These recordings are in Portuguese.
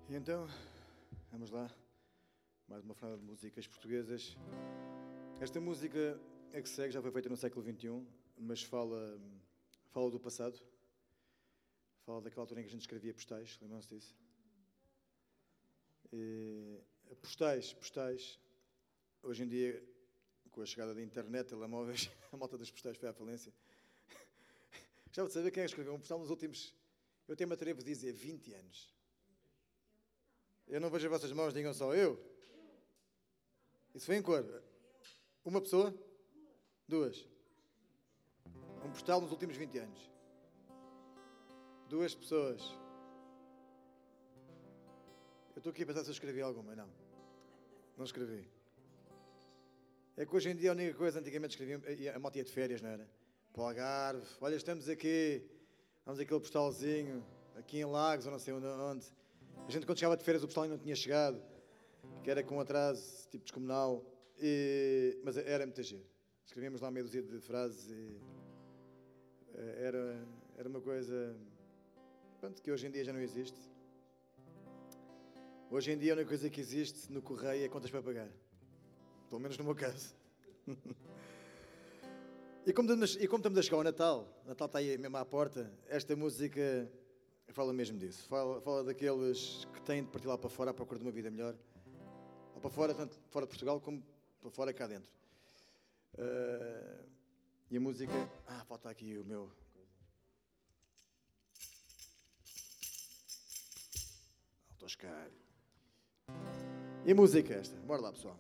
E então, vamos lá, mais uma frase de músicas portuguesas. Esta música é que segue, já foi feita no século XXI, mas fala do passado, fala daquela altura em que a gente escrevia postais, lembram-se disso? E, postais, hoje em dia, com a chegada da internet, telemóveis, a malta das postais foi à falência. Gostava de saber quem é que escreveu um postal nos últimos, eu até me atrevo a dizer, 20 anos. Eu não vejo as vossas mãos, digam só eu. Isso foi em cor. Uma pessoa? Duas. Um postal nos últimos 20 anos. Duas pessoas. Eu estou aqui a pensar se eu escrevi alguma. Não. Não escrevi. É que hoje em dia a única coisa, antigamente escrevia, a malta ia de férias, não era? Para o Algarve. Olha, estamos aqui. Vamos aquele postalzinho. Aqui em Lagos, ou não sei onde. A gente quando chegava de férias o postal ainda não tinha chegado. Que era com atraso, tipo descomunal. Mas era muito giro. Escrevíamos lá meia dúzia de frases e era uma coisa, pronto, que hoje em dia já não existe. Hoje em dia a única coisa que existe no correio é contas para pagar. Pelo menos no meu caso. E como estamos a chegar ao Natal está aí mesmo à porta, esta música fala mesmo disso. Fala daqueles que têm de partir lá para fora à procura de uma vida melhor. Ou para fora, tanto fora de Portugal como para fora cá dentro. E a música... falta aqui o meu... Autoscar. E a música esta? Bora lá, pessoal.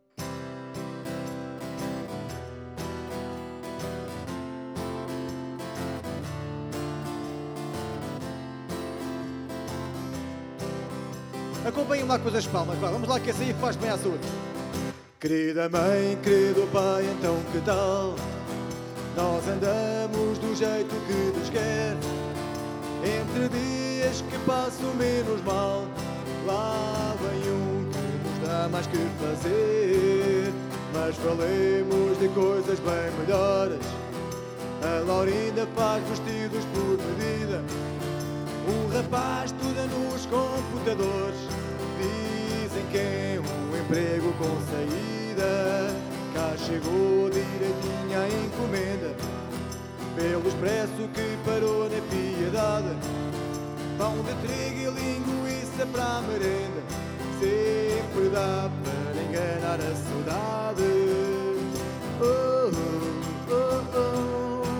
Acompanhem lá com as palmas, vamos lá que essa aí faz bem à saúde. Querida mãe, querido pai, então que tal? Nós andamos do jeito que Deus quer. Entre dias que passam menos mal, lá vem um que nos dá mais que fazer. Mas falemos de coisas bem melhores. A Laurinda faz vestidos por medida. O rapaz estuda nos computadores. Dizem que é um emprego com saída. Cá chegou direitinho a encomenda. Pelo expresso que parou na Piedade. Pão de trigo e linguiça para a merenda. Sempre dá para enganar a saudade. Oh, oh, oh, oh.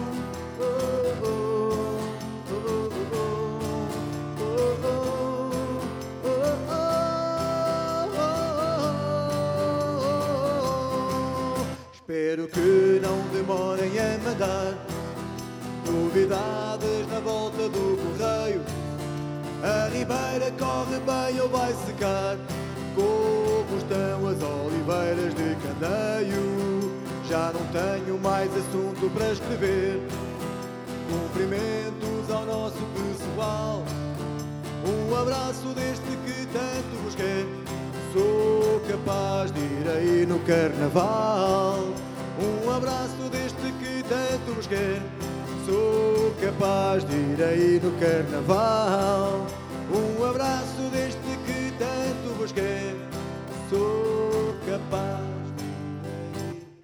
Espero que não demorem a mandar novidades na volta do correio. A ribeira corre bem ou vai secar. Como estão as oliveiras de Candeio? Já não tenho mais assunto para escrever. Cumprimentos ao nosso pessoal. Um abraço deste que tanto vos quer. Sou capaz de ir aí no carnaval. Um abraço deste que tanto vos quer. Sou capaz de ir aí no carnaval. Um abraço deste que tanto vos quer. Sou capaz de ir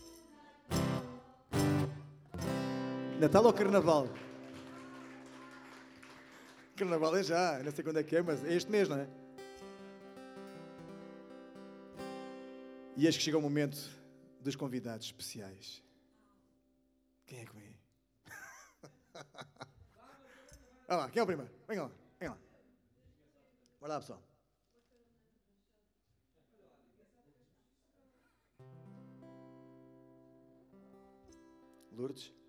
aí. Natal ou carnaval? Carnaval é já, não sei quando é que é, mas é este mês, não é? E eis que chega o momento dos convidados especiais. Quem é que vem? Olha lá, quem é o primeiro? Venha lá, venha lá. Bora lá, pessoal. Lourdes?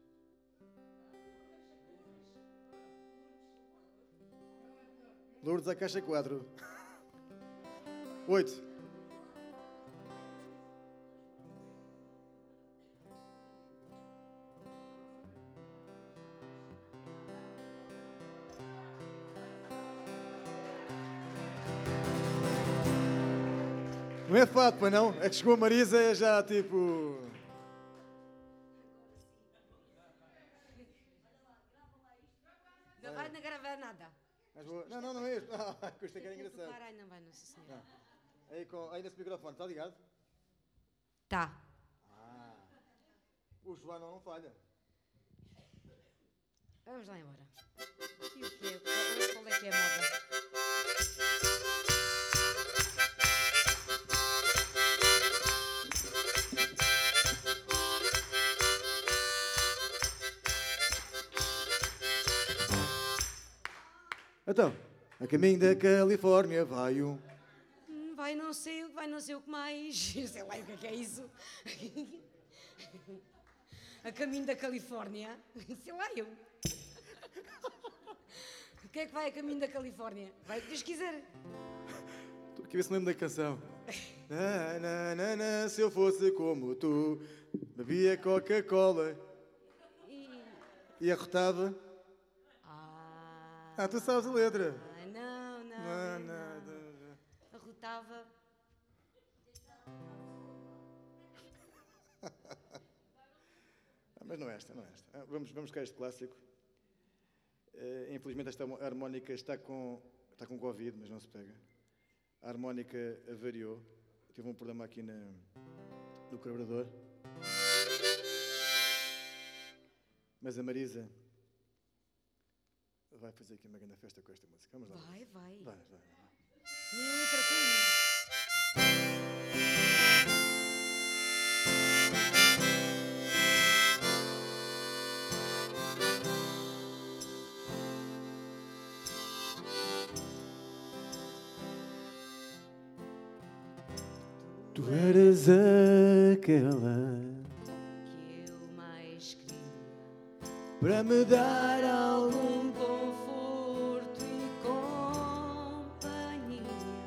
Lourdes, a caixa 4. 8. Não é fato, pois não? É que chegou a Marisa é já tipo... Não vai gravar nada. Mais boa. Não é este. Não, custa que era engraçado. Ai, não vai, Nossa Senhora. Aí nesse microfone, está ligado? Tá. O João não falha. Vamos lá embora. E o quê? Qual é que é a moda? Então, a caminho da Califórnia vai um... Vai não sei o que mais. Sei lá o que é isso. A caminho da Califórnia. Sei lá eu. O que é que vai a caminho da Califórnia? Vai o que Deus quiser. Estou aqui a ver se me lembro da canção. Se eu fosse como tu, bebia Coca-Cola e arrotava. Tu sabes a letra. Não. Arrotava. Mas não é esta. Vamos buscar este clássico. Infelizmente esta harmónica está com Covid, mas não se pega. A harmónica avariou. Tive um problema aqui no carburador. Mas a Marisa vai fazer aqui uma grande festa com esta música. Vamos lá. Vai. Vai. Nem outra coisa. Tu eras aquela Que eu mais queria para me dar algum conforto e companhia.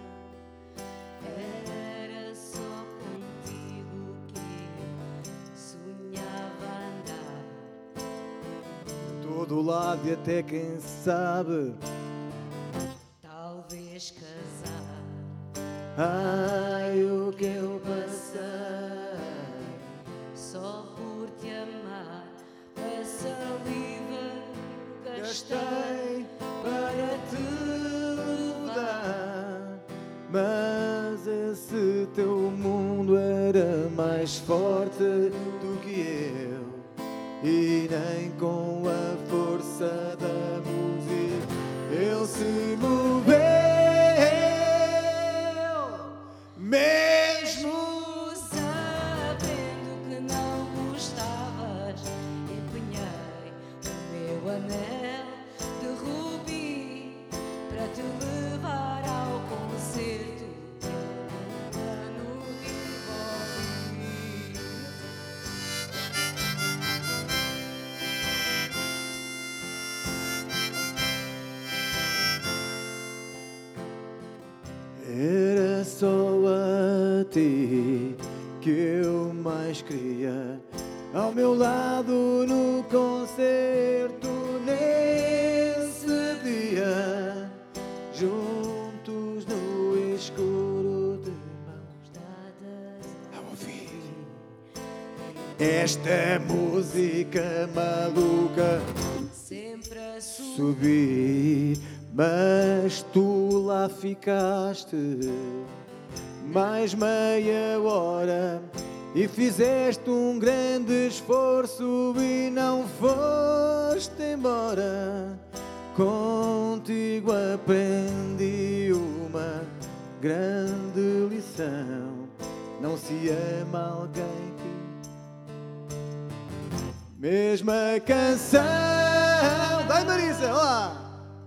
Era só contigo que eu sonhava andar. a todo lado e até quem sabe. Talvez casar. Ai, o que eu passei Só por te amar, a saliva gastei para te mudar. Mas esse teu mundo era mais forte do que eu, e nem com a força da música ele se moveu. Mesmo sabendo que não gostavas, empenhei o meu anel de rubi para te levar ao concerto que eu nunca no Rivoli. Era só a ti que eu mais queria, ao meu lado no concerto nesse dia, juntos no escuro de mãos dadas a ouvir esta música maluca. Sempre a Subi, mas tu lá ficaste mais meia hora e fizeste um grande esforço e não foste embora. Contigo aprendi uma grande lição: não se ama alguém que... Mesma canção. Vai, Marisa, olá!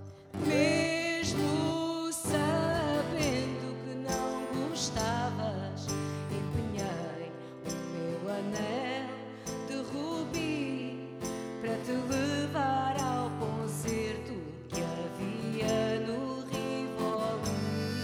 Mesmo sabendo que não gostavas, empenhei o meu anel de rubi para te levar ao concerto que havia no Rivoli.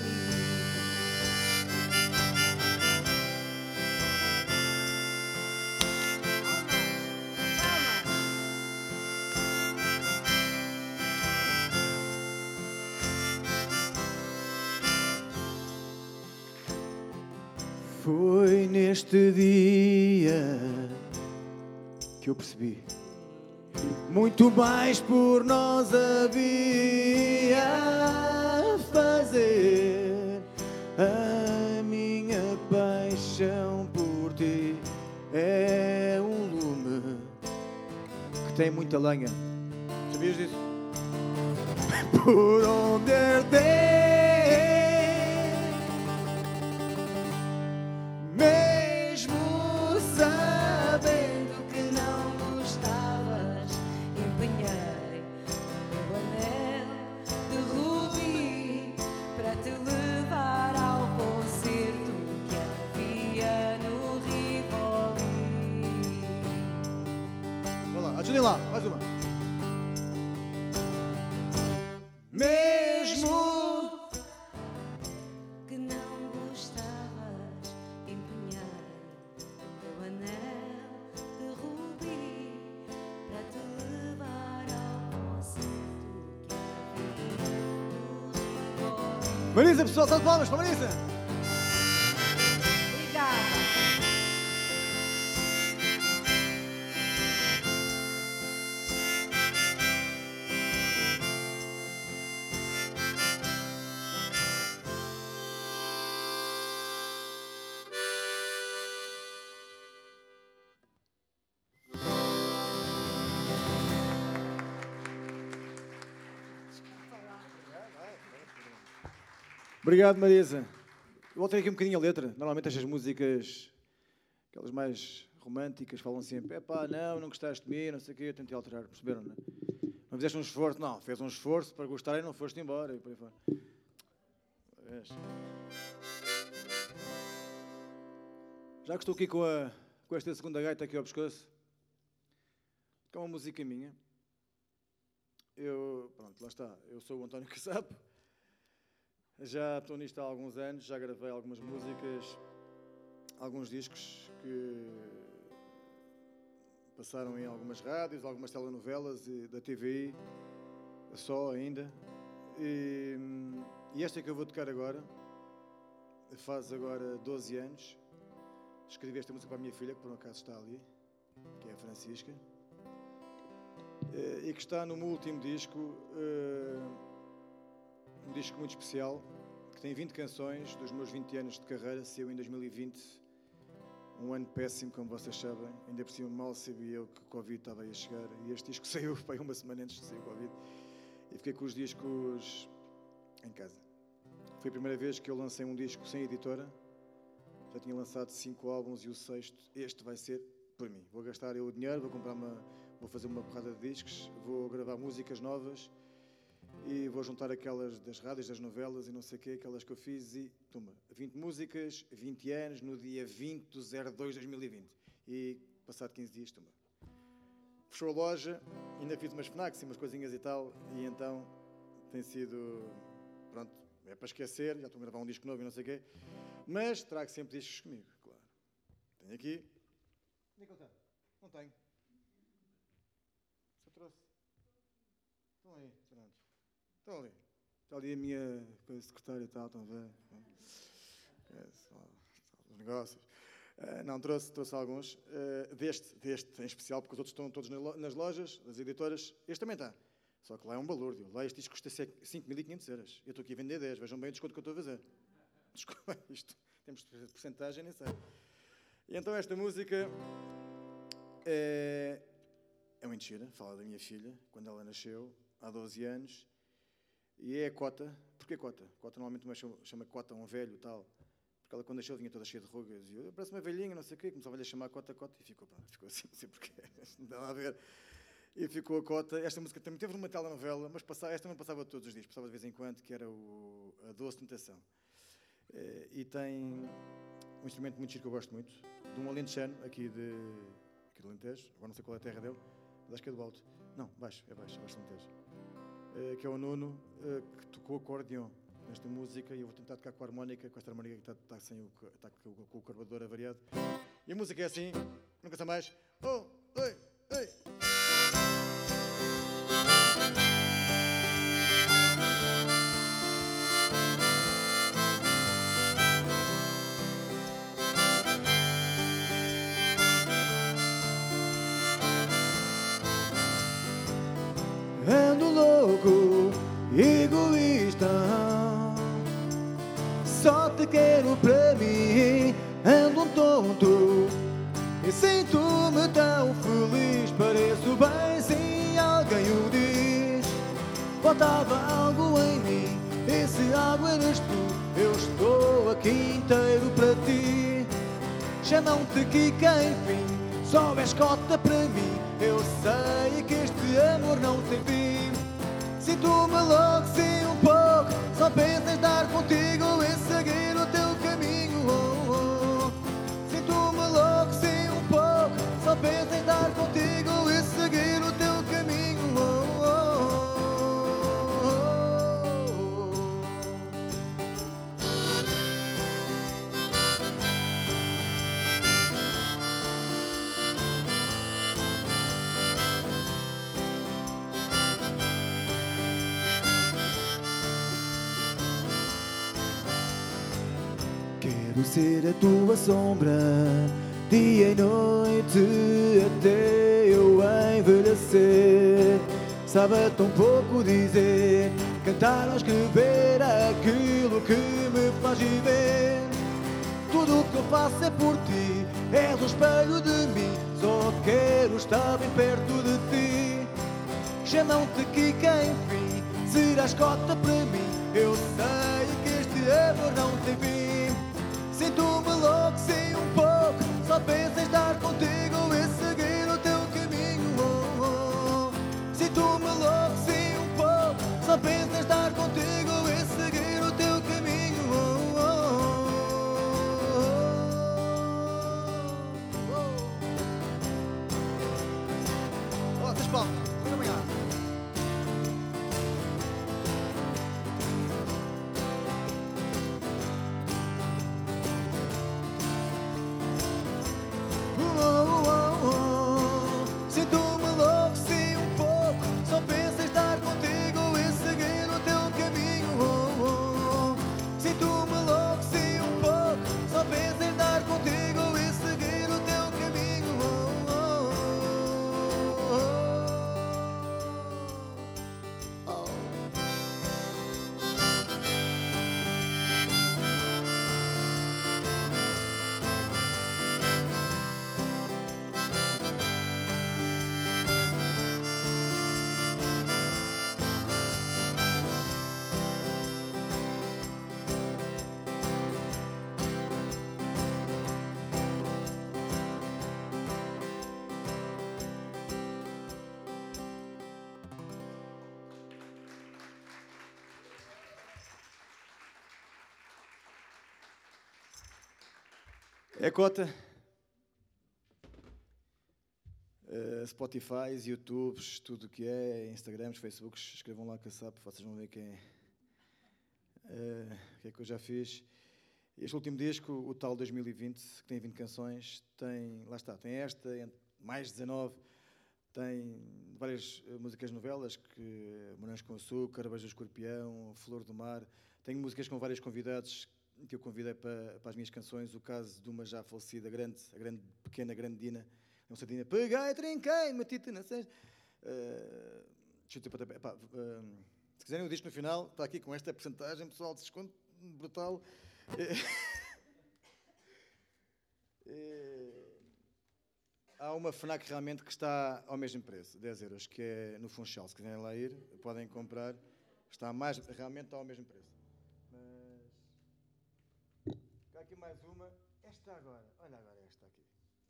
Foi neste dia que eu percebi muito mais por nós havia a fazer. A minha paixão por ti é um lume que tem muita lenha. Sabias disso? Por onde arder, mesmo sabendo que não gostavas, Empenhei o meu anel de rubi para te levar ao concerto que havia no Rivoli. Vamos lá, ajudem lá, mais uma. Mesmo Que não gostavas, empenhei o meu anel de rubi para te levar ao concerto que havia no Rivoli. Marisa, pessoal, salve palmas para Marisa. Obrigada. Obrigado, Marisa. Eu voltei aqui um bocadinho a letra. Normalmente estas músicas, aquelas mais românticas, falam sempre: epá, não gostaste de mim, não sei o quê. Eu tentei alterar, perceberam, não é? Não fizeste um esforço, não. Fez um esforço para gostar e não foste embora. E por aí fora. Já que estou aqui com esta segunda gaita aqui ao pescoço, que é uma música minha. Pronto, lá está. Eu sou o António Casapo. Já estou nisto há alguns anos, já gravei algumas músicas, alguns discos que passaram em algumas rádios, algumas telenovelas da TVI, só ainda. E esta que eu vou tocar agora, faz agora 12 anos. Escrevi esta música para a minha filha, que por um acaso está ali, que é a Francisca, e que está no meu último disco. Um disco muito especial, que tem 20 canções dos meus 20 anos de carreira. Saiu em 2020, um ano péssimo, como vocês sabem. Ainda por cima mal sabia eu que o Covid estava aí a chegar. E este disco saiu para uma semana antes de sair o Covid. E fiquei com os discos em casa. Foi a primeira vez que eu lancei um disco sem editora. Já tinha lançado 5 álbuns e o 6º, este vai ser por mim. Vou gastar eu o dinheiro, vou fazer uma porrada de discos, vou gravar músicas novas. E vou juntar aquelas das rádios, das novelas e não sei o quê, aquelas que eu fiz e, toma, 20 músicas, 20 anos, no dia 20 de 02/2020. E, passado 15 dias, toma. Fechou a loja, ainda fiz umas FNACs e umas coisinhas e tal, e então tem sido, pronto, é para esquecer, já estou a gravar um disco novo e não sei o quê, mas trago sempre discos comigo, claro. Tenho aqui. Onde é que ele está? Não tenho. Só trouxe. Estão aí, Fernando. Estão ali. Está ali a minha secretária e tal, estão a ver? Os negócios. Não, trouxe alguns. Deste em especial, porque os outros estão todos nas lojas, das editoras. Este também está. Só que lá é um balúrdio. Lá este disco custa 5.500 euros. Eu estou aqui a vender 10. Vejam bem o desconto que eu estou a fazer. Isto, temos porcentagem, nem sei. E então esta música é uma mentira. Fala da minha filha, quando ela nasceu, há 12 anos. E é a Cota. Porquê Cota? Cota normalmente chama Cota um velho e tal. Porque ela quando nasceu vinha toda cheia de rugas. E eu, parece uma velhinha, não sei o quê. Começava-lhe a chamar Cota. E ficou assim, não sei porquê. Não dá a ver. E ficou a Cota. Esta música também teve uma telenovela, mas esta não passava todos os dias. Passava de vez em quando, que era a Doce Tentação. E tem um instrumento muito giro que eu gosto muito. De um alentejano aqui do Alentejo. Agora não sei qual é a terra dele. Mas acho que é do Alto. Não, baixo do Alentejo. Que é o Nuno, que tocou acordeão nesta música, e eu vou tentar tocar com a harmónica, com esta harmónica que está com o carburador avariado. E a música é assim, nunca sei mais. Oh, oi, oi. egoísta. Só te quero para mim, ando um tonto e sinto-me tão feliz. Pareço bem se alguém o diz. Faltava algo em mim, esse algo eras tu. Eu estou aqui inteiro para ti. Chamam-te Kika, enfim, só és cota para mim. Eu sei que este amor não tem fim. Sinto-me logo, sim, um pouco. Só penso em estar contigo e seguir o teu caminho. Oh, oh. Sinto-me logo, sim, um pouco. Só penso em estar contigo e seguir o teu caminho. Oh, oh, oh, oh. Quero ser a tua sombra, dia e noite, até eu envelhecer. Sabe tão pouco dizer, cantar ou escrever aquilo que me faz viver. Tudo o que eu faço é por ti, és o espelho de mim. Só quero estar bem perto de ti. Chamam-te Kika, enfim, serás cota para mim. Eu sei que este amor não tem fim. Sinto-me louco, sim, um pouco. Só penso em estar contigo e seguir o teu caminho. Oh, oh. Sinto-me louco, sim, um pouco. Só penso em estar contigo e seguir o teu caminho. Oh, oh, oh. Vossas palmas, muito obrigado. Sinto-me louco, sim, um pouco. Só penso em estar contigo e seguir o teu caminho. Oh, oh. Sinto-me louco, sim, um pouco. Só penso em estar contigo e seguir o teu caminho. Oh, oh, oh, oh. É cota. Spotify, YouTubes, tudo o que é, Instagrams, Facebooks, escrevam lá que sabe, vocês vão ver quem o que é que eu já fiz. Este último disco, o tal 2020, que tem 20 canções, tem, lá está, tem esta, mais 19, tem várias músicas novelas, que Morangos com Açúcar, Beijo do Escorpião, Flor do Mar, tenho músicas com vários convidados que eu convidei para as minhas canções, o caso de uma já falecida, a grande Dina, não sei, Dina, peguei, trinquei, meti-te na cesta. Se quiserem o disco no final, está aqui com esta porcentagem, pessoal, de desconto brutal. Há uma FNAC realmente que está ao mesmo preço, 10 euros, que é no Funchal. Se quiserem lá ir, podem comprar, realmente está ao mesmo preço. Há aqui mais uma. Esta agora. Olha agora esta aqui.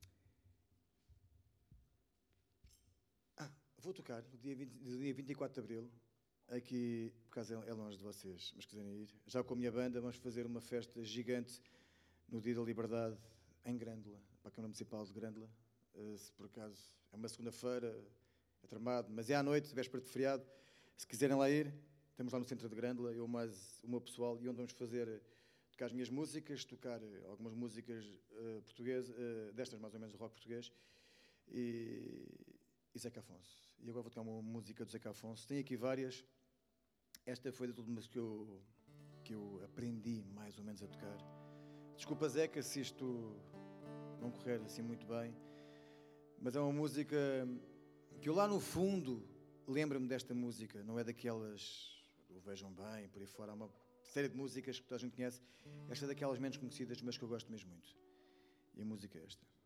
Vou tocar no dia 24 de Abril. Aqui, por acaso é longe de vocês, mas quiserem ir. Já com a minha banda vamos fazer uma festa gigante no Dia da Liberdade em Grândola, para a Câmara Municipal de Grândola. Se por acaso é uma segunda-feira, é tramado, mas é à noite, véspera de feriado. Se quiserem lá ir, estamos lá no centro de Grândola, eu mais o meu pessoal, e onde vamos tocar as minhas músicas, tocar algumas músicas portuguesas, destas mais ou menos, rock português, e Zeca Afonso. E agora vou tocar uma música do Zeca Afonso. Tem aqui várias. Esta foi de tudo que eu aprendi mais ou menos a tocar. Desculpa, Zeca, se isto não correr assim muito bem, mas é uma música que eu lá no fundo lembro-me desta música. Não é daquelas o Vejam Bem, por aí fora. Há uma série de músicas que toda a gente conhece. Esta é daquelas menos conhecidas, mas que eu gosto mesmo muito. E a música é esta.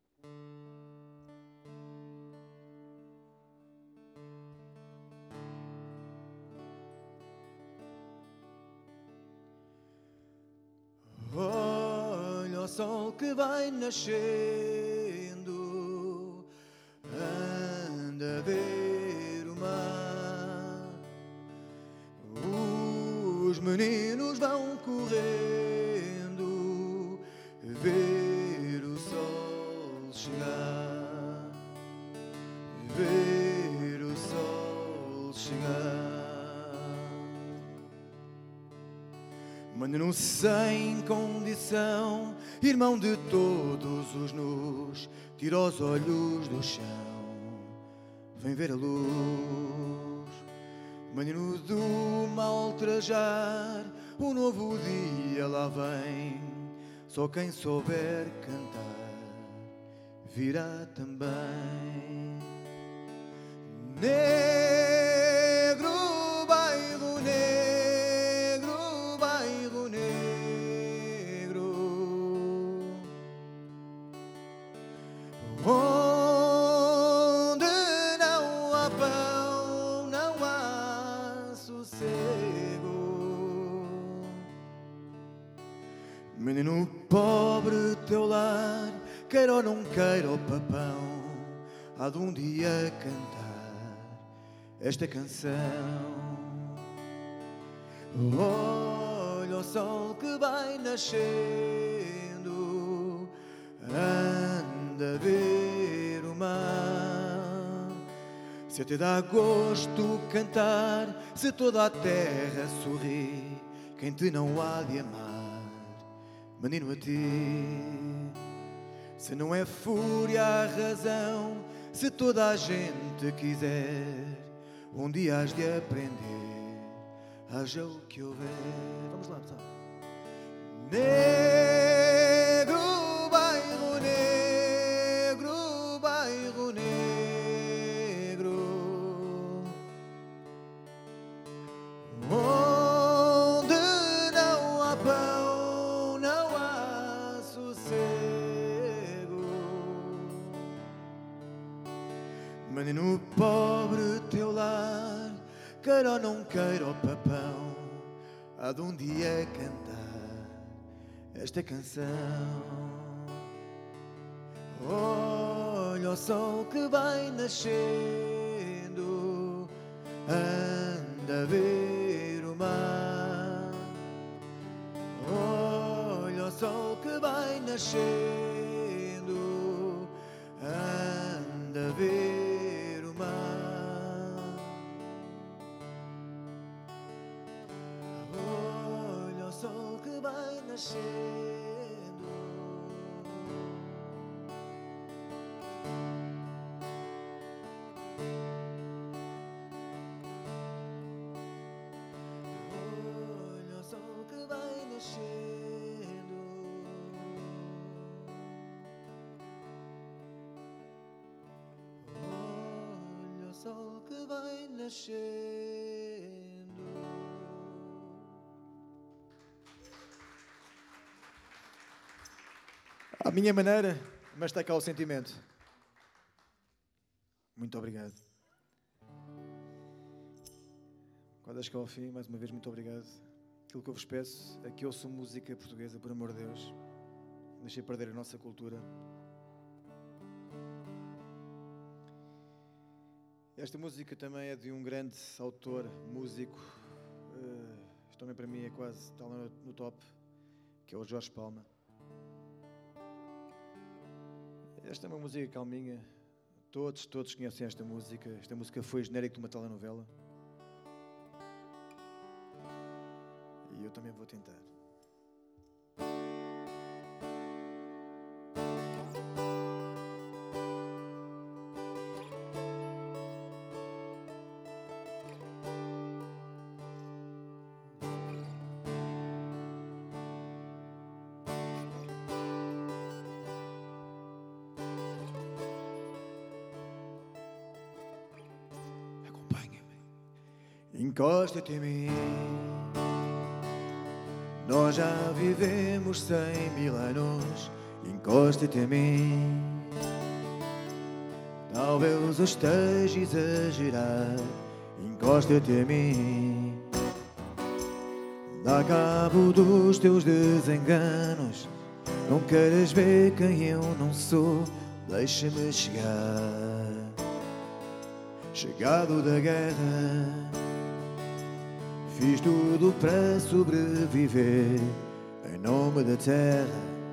Olha o sol que vai nascendo, anda a ver o mar. Os meninos vão correndo ver o sol chegar, ver o sol chegar. Menino sem condição, irmão de todos os nus, tira os olhos do chão, vem ver a luz. Menino do mal trajar, o novo dia lá vem. Só quem souber cantar virá também. Negro, bairro negro, bairro negro, onde não há pão, não há sossego. Menino pobre, teu lar, queira ou não queira o papão, há de um dia cantar esta canção. Olha o sol que vai nascendo, anda a ver o mar. Se até dá gosto cantar, se toda a terra sorri, quem te não há de amar, menino, a ti. Se não é fúria a razão, se toda a gente quiser, um dia has de aprender, haja o que houver. Vamos lá, pessoal. Negro, bairro negro, bairro negro, onde não há pão, não há sossego. Menino pobre, teu lar, queira ou não queira o papão, há de um dia cantar esta canção. Olha o sol que vai nascendo, anda a ver o mar. Olha o sol que vai nascendo, anda a ver o mar. Olha o sol que vai nascendo. Olha o sol que vai nascendo. Olha o sol que vai nascendo. À minha maneira, mas está cá o sentimento. Muito obrigado. Quando chegar ao fim, mais uma vez, muito obrigado. Aquilo que eu vos peço é que ouçam música portuguesa, por amor de Deus. Deixei perder a nossa cultura. Esta música também é de um grande autor, músico. Isto também para mim é quase, está lá no top, que é o Jorge Palma. Esta é uma música calminha. Todos conhecem esta música. Esta música foi genérico de uma telenovela. E eu também vou tentar. Encosta-te em mim. Nós já vivemos 100.000 anos. Encosta-te em mim. Talvez eu esteja a exagerar. Encosta-te em mim. Dá cabo dos teus desenganos. Não queres ver quem eu não sou. Deixa-me chegar. Chegado da guerra, fiz tudo para sobreviver em nome da terra.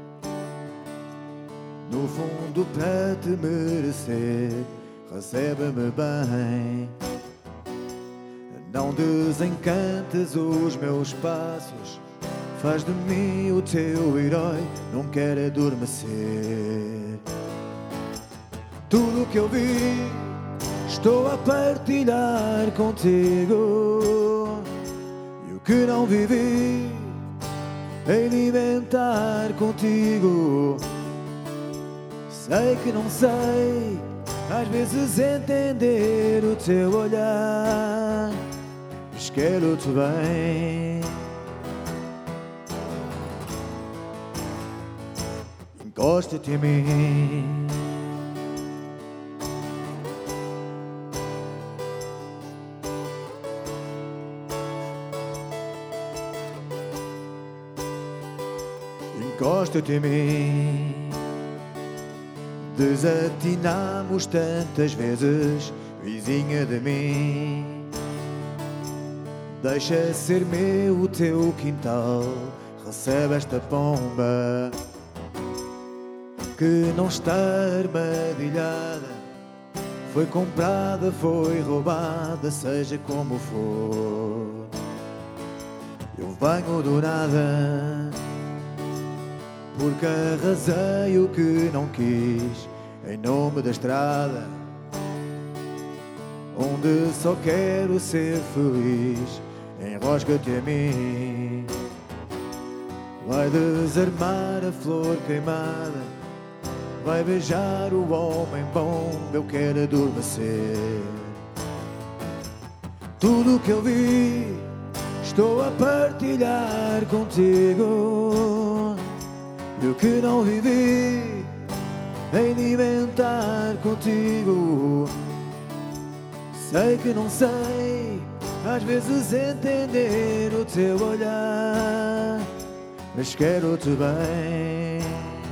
No fundo, para te merecer, recebe-me bem. Não desencantes os meus passos, faz de mim o teu herói, não quero adormecer. Tudo que eu vi, estou a partilhar contigo. E o que não vivi, alimentar contigo. Sei que não sei, às vezes entender o teu olhar, mas quero-te bem. Encosta-te em mim. Encosta-te em mim. Desatinamos tantas vezes, vizinha de mim. Deixa ser meu o teu quintal, recebe esta pomba que não está armadilhada. Foi comprada, foi roubada, seja como for. Eu venho do nada, porque arrasei o que não quis, em nome da estrada, onde só quero ser feliz. Enrosca-te a mim. Vai desarmar a flor queimada, vai beijar o homem bom, eu quero adormecer. Tudo que eu vi, estou a partilhar contigo. E o que não vivi, alimentar contigo. Sei que não sei, às vezes entender o teu olhar, mas quero-te bem.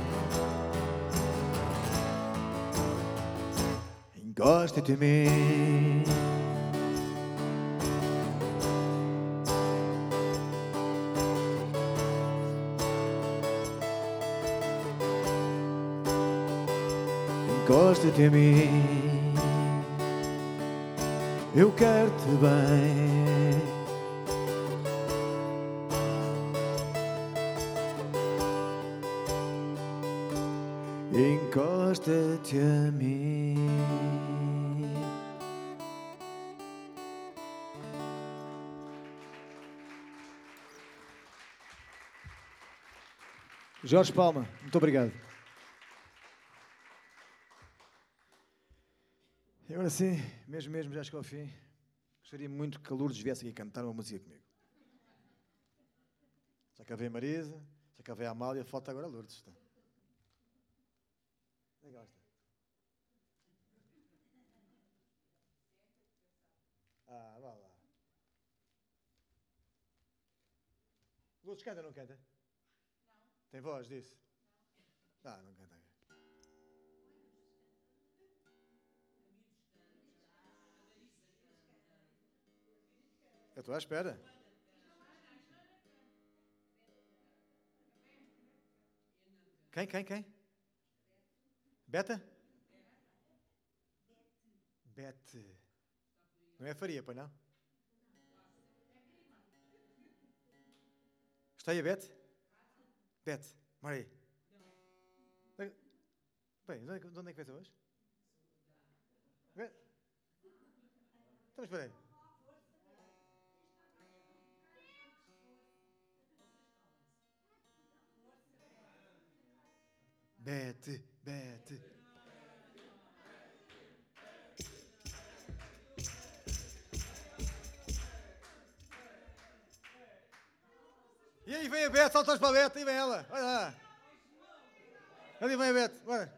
Encosta-te em mim. Encosta-te em mim, eu quero-te bem. Encosta-te a mim. Jorge Palma, muito obrigado. E agora sim, mesmo já chegou ao fim. Gostaria muito que a Lourdes viesse aqui cantar uma música comigo. Já cá veio a Marisa, já cá veio a Amália, falta agora a Lourdes. Tá? Legal, está. Vá lá. Lourdes canta ou não canta? Não. Tem voz disso? Não. Não canta. Eu estou à espera. Quem? Beta? Bete. Não é Faria, pois não? Está aí a Bete? Bete, mora aí. Bem, de onde é que vens hoje? Então, espera aí. Bete. E aí vem a Bete, salta para a Bete, aí vem ela. Olha lá. Ali vem a Bete, bora.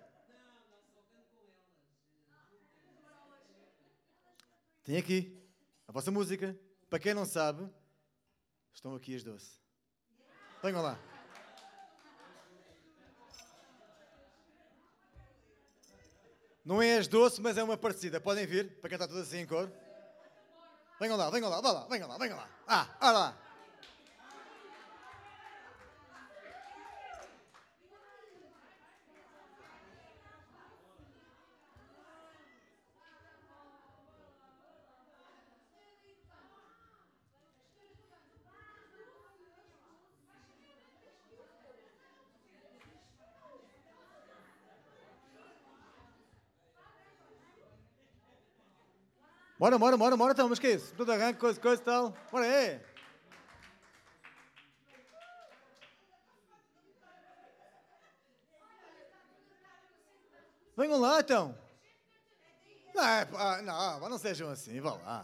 Tem aqui a vossa música. Para quem não sabe, estão aqui as doce. Venham lá. Não é as doce, mas é uma parecida. Podem vir, para quem está tudo assim em cor. Venham lá, venham lá, vá lá, venham lá, venham lá. Olha lá. Bora, então, mas que é isso? Tudo arranque, coisa e tal. Bora aí. Venham lá, então. Não sejam assim, vá lá.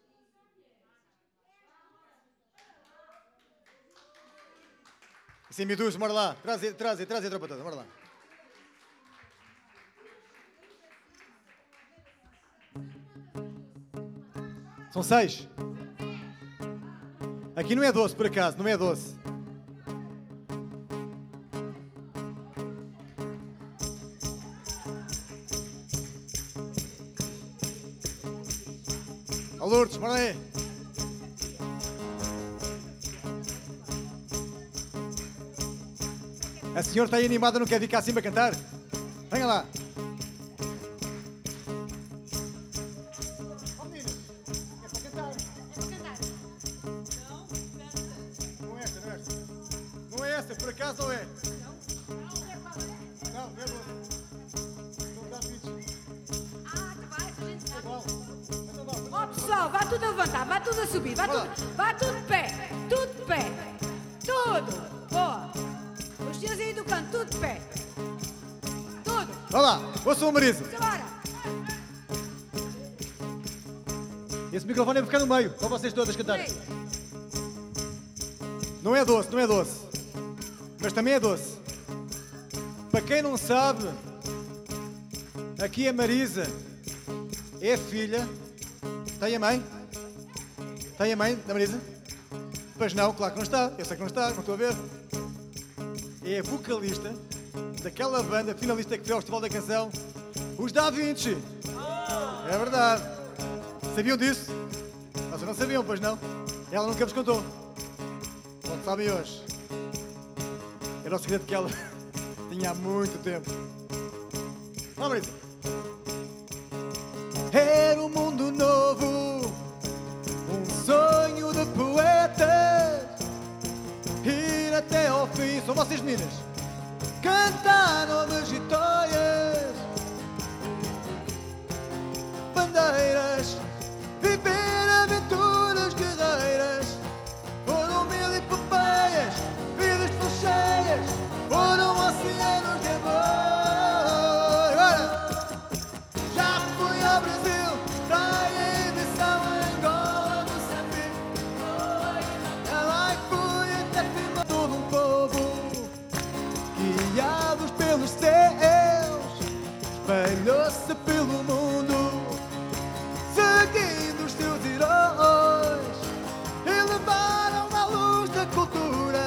Assim, Midus, bora lá. Traz a tropa toda, bora lá. São 6. Aqui não é doce, por acaso, não é doce. Ó Lourdes, bora aí. A senhora está aí animada, não quer vir cá acima cantar? Venha lá. Por acaso ou é? Não, é doce. Não dá vídeos. Ó pessoal, vá tudo a levantar, vá tudo a subir, vá tudo de pé, tudo de pé, tudo. Boa. Os senhores aí do canto, tudo de pé. Tudo. Vá lá, ouçam a Marisa. Bora. Esse microfone é para ficar no meio, para vocês todas cantarem. Não é doce, não é doce. Mas também é doce. Para quem não sabe, aqui a Marisa é filha. Tem a mãe? Tem a mãe da Marisa? Pois não, claro que não está. Eu sei que não está, não estou a ver. É a vocalista daquela banda finalista que foi ao Festival da Canção, os Da Vinci. É verdade. Sabiam disso? Vocês não sabiam, pois não? Ela nunca vos contou. Não sabem hoje. Era o segredo que ela tinha há muito tempo. Vamos, Marisa. Era um mundo novo, um sonho de poetas, ir até ao fim. São vocês, meninas. Cantar novas vitórias, bandeiras, viver aventuras guerreiras. Foram mil epopeias, vidas tão cheias, foram oceanos de amor. Agora, já fui ao Brasil, praia, Edição, Angola, Moçambique. Lá fui até Timor, todo um povo, guiados pelos céus, espalhou-se pelo mundo, seguindo os seus heróis, e levaram a luz da cultura,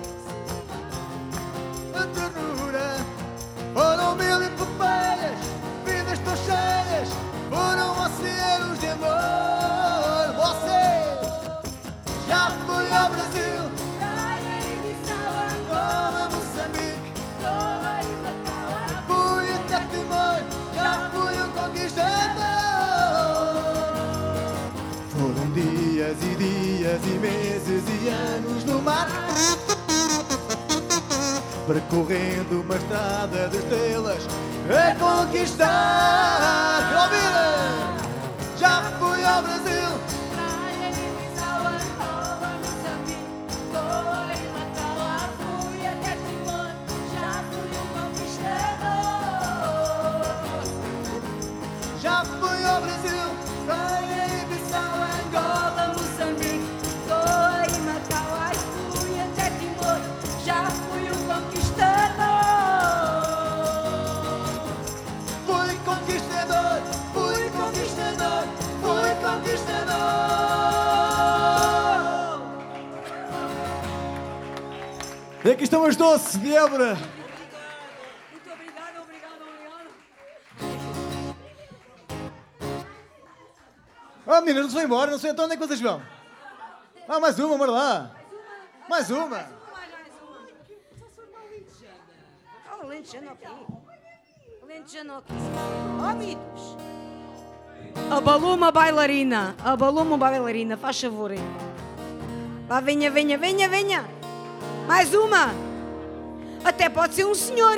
a ternura. Foram mil epopeias, vidas tão cheias, foram oceanos de amor. Vocês, já fui ao Brasil, Praia, Edição, Angola, Moçambique, Macau. fui até Timor, já fui um conquistador. Foram dias e meses e anos no mar, percorrendo uma estrada de estrelas a conquistar. Quer ouvir? Já fui ao Brasil, Praia, Edição, Angola, Moçambique, Goa e Macau. Fui até Timor, já fui um conquistador. já fui ao Brasil, praia, Edição, Angola, Angola, Moçambique, Goa e Macau. Fui até Timor. E aqui estão os doces, Débora. Muito obrigada, obrigada. Ah, meninas, não se vão embora, não sei então onde é que vocês vão. Ah, mais uma, bora lá. Mais uma. Mais uma. Alentejano aqui. Alentejano aqui. Amigos. Abalou-me a bailarina, faz favor. Lá, venha. Mais uma. Até pode ser um senhor.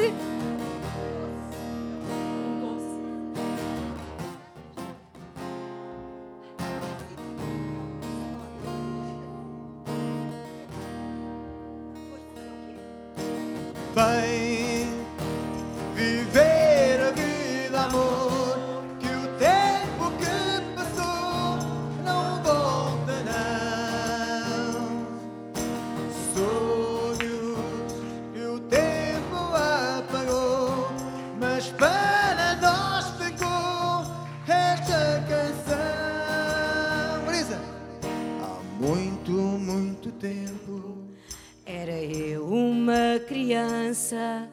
Vem viver a vida, amor, que o tempo que passou não volta, não. Sonhos que o tempo apagou, mas para nós ficou esta canção. Marisa! Há muito tempo Era eu uma criança.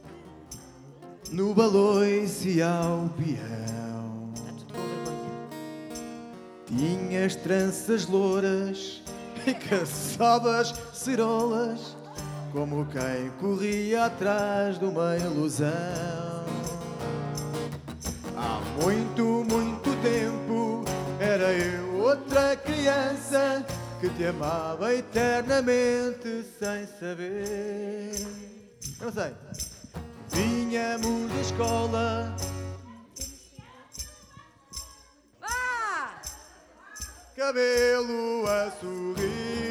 no balões e ao peão. Está tudo com vergonha. Tinhas tranças louras e caçavas cerolas, como quem corria atrás de uma ilusão. Há muito tempo era eu outra criança que te amava eternamente sem saber. Eu não sei. Vinhamos da escola, Vá! cabelo a sorrir.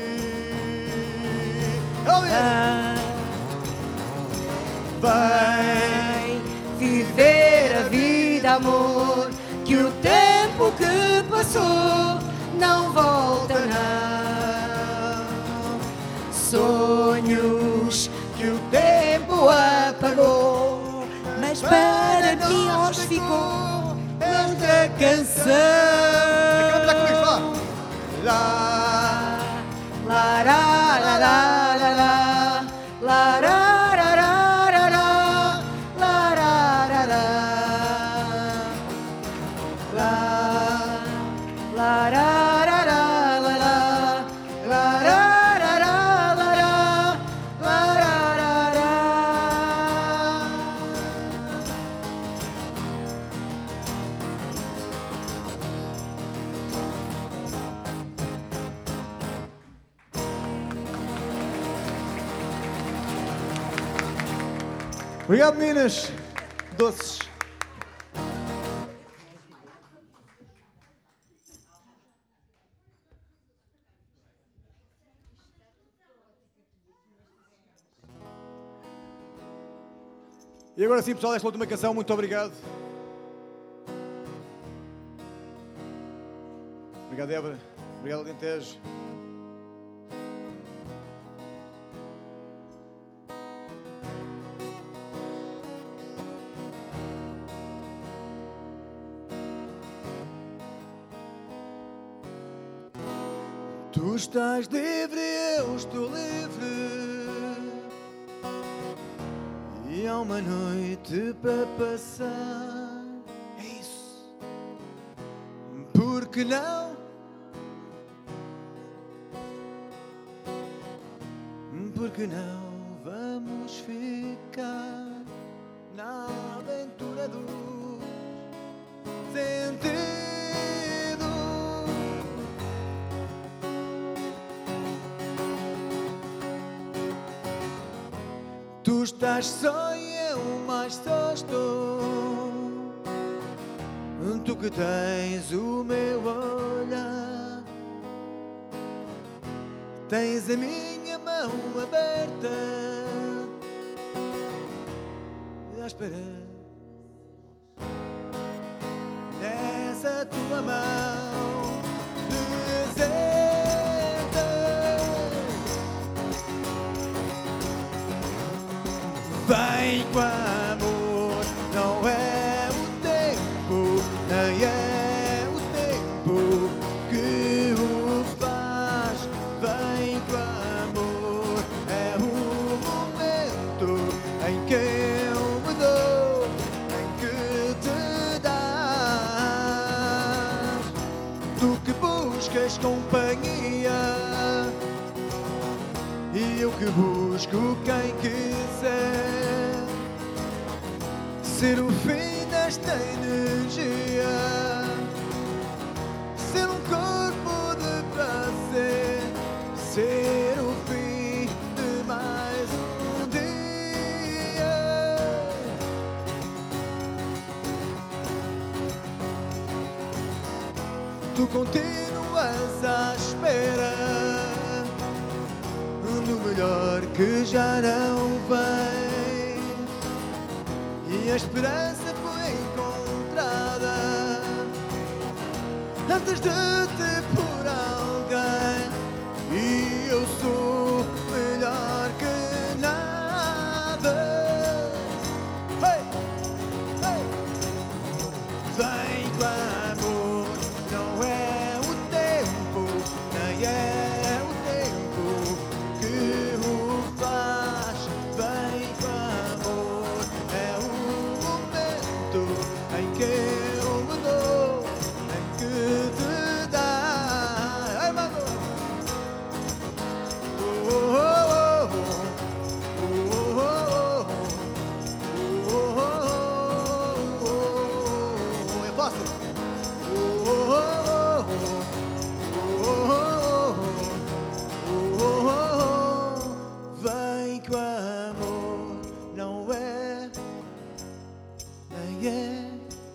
Vai viver a vida, amor, que o tempo que passou não volta, não. Sonhos Que o tempo apagou, mas para nós ficou esta canção. Canta comigo, vá. Lá, La la la la la la, la ra ra ra ra ra, la ra ra ra, la la ra ra ra la la, la ra ra ra la ra, la ra ra ra. Obrigado, meninas. Doces. E agora sim, pessoal, esta última canção, muito obrigado. Obrigado, Débora. Obrigado, Alentejo. Tu estás livre, eu estou livre. E há uma noite para passar. É isso. Por que não? Por que não vamos ficar na aventura do sentido? Tu estás só e eu mais só estou. Tu que tens o meu olhar, tens a minha mão aberta à espera nessa tua mão deserta. Vem com amor, não é o tempo, nem é o tempo que o faz. Vem com amor, é o E eu que busco quem quiser ser o fim desta energia, ser um corpo de prazer, ser o fim de mais um dia. Tu continuas à espera do melhor que já não vem, e a esperança foi encontrada antes de te por alguém, e eu sou melhor que nada. Hey! Hey! Vem com amor, não é o tempo, nem é o tempo que o faz. Vem com amor, é o momento em que eu me dou, em que te dá. Ai, mano! Oh, oh, oh, oh, oh, oh, oh, oh, oh. É fácil. Oh, oh, oh, oh, oh, oh, oh, oh. Vem com amor, não é, nem é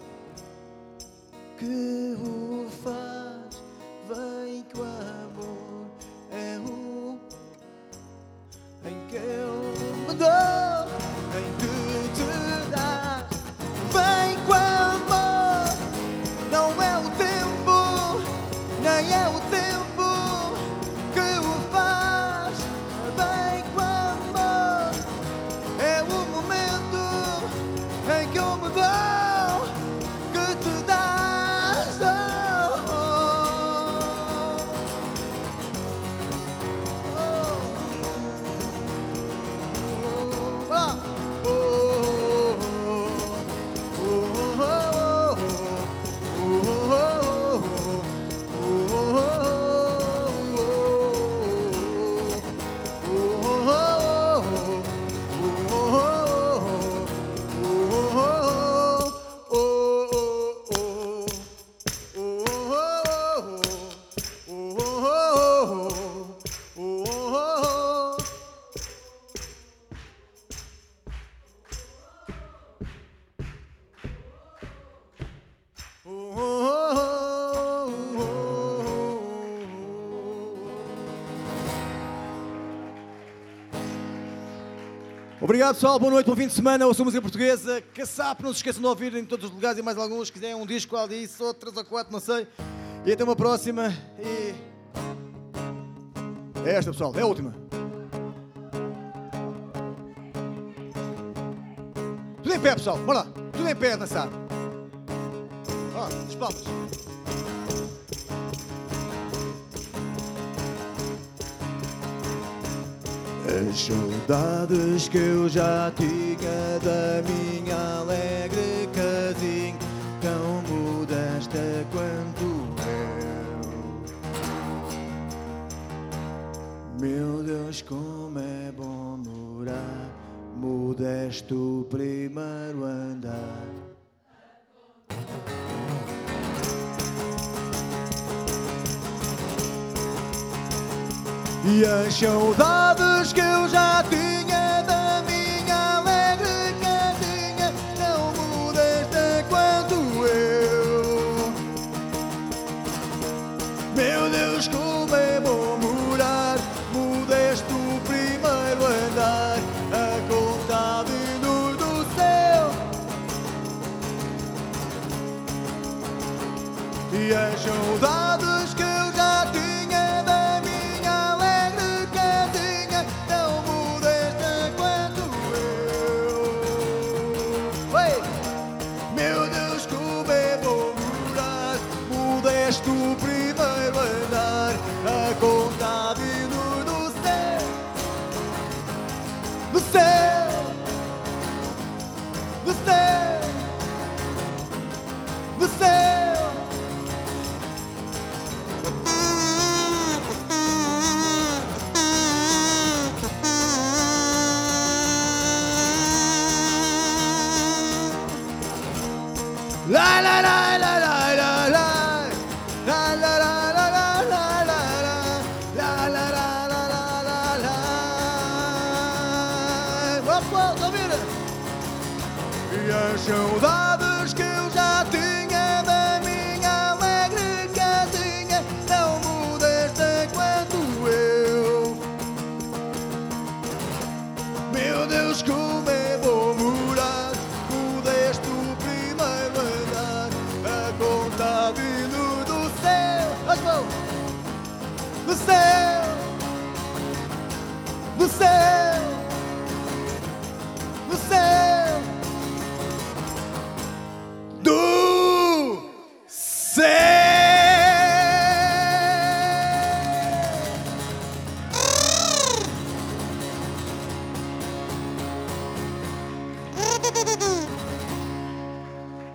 que o faz. Vem com amor, é o em que eu me dou, em que te dá. Vem com amor, não é o tempo, nem é o tempo que o faz. Vem com amor, é o momento em que eu me dou, que te dás. Oh, oh, oh, Obrigado, pessoal. Boa noite, bom fim de semana. Ouçam música portuguesa. Caçap, não se esqueçam de ouvir em todos os lugares e mais alguns. Se quiserem um disco, qual disso, ou 3 ou 4, não sei. E até uma próxima. E é esta, pessoal. É a última. Tudo em pé, pessoal. Bora lá. Tudo em pé a dançar. Ó, as palmas. As saudades que eu já tinha da minha alegre casinha, tão modesta quanto eu. Meu Deus, como é bom morar modesto primeiro andar. E as saudades que eu já tinha da minha alegre casinha, tão modesta quanto eu. Meu Deus, como é bom morar modesto primeiro andar, a contar vindo do céu. E as saudades que eu já tinha do primeiro andar, a contar vindo do céu, do céu, do céu, do céu. pessoal, estão a ouvir? E as saudades que eu já tinha da minha alegre casinha não mudaste quanto eu. Meu Deus, como é bom morar, pudeste o primeiro andar, a contar vindo do céu, as mãos, do céu, do céu, do céu, do céu.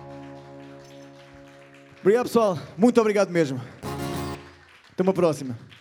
Obrigado, pessoal. Muito obrigado mesmo. Até uma próxima.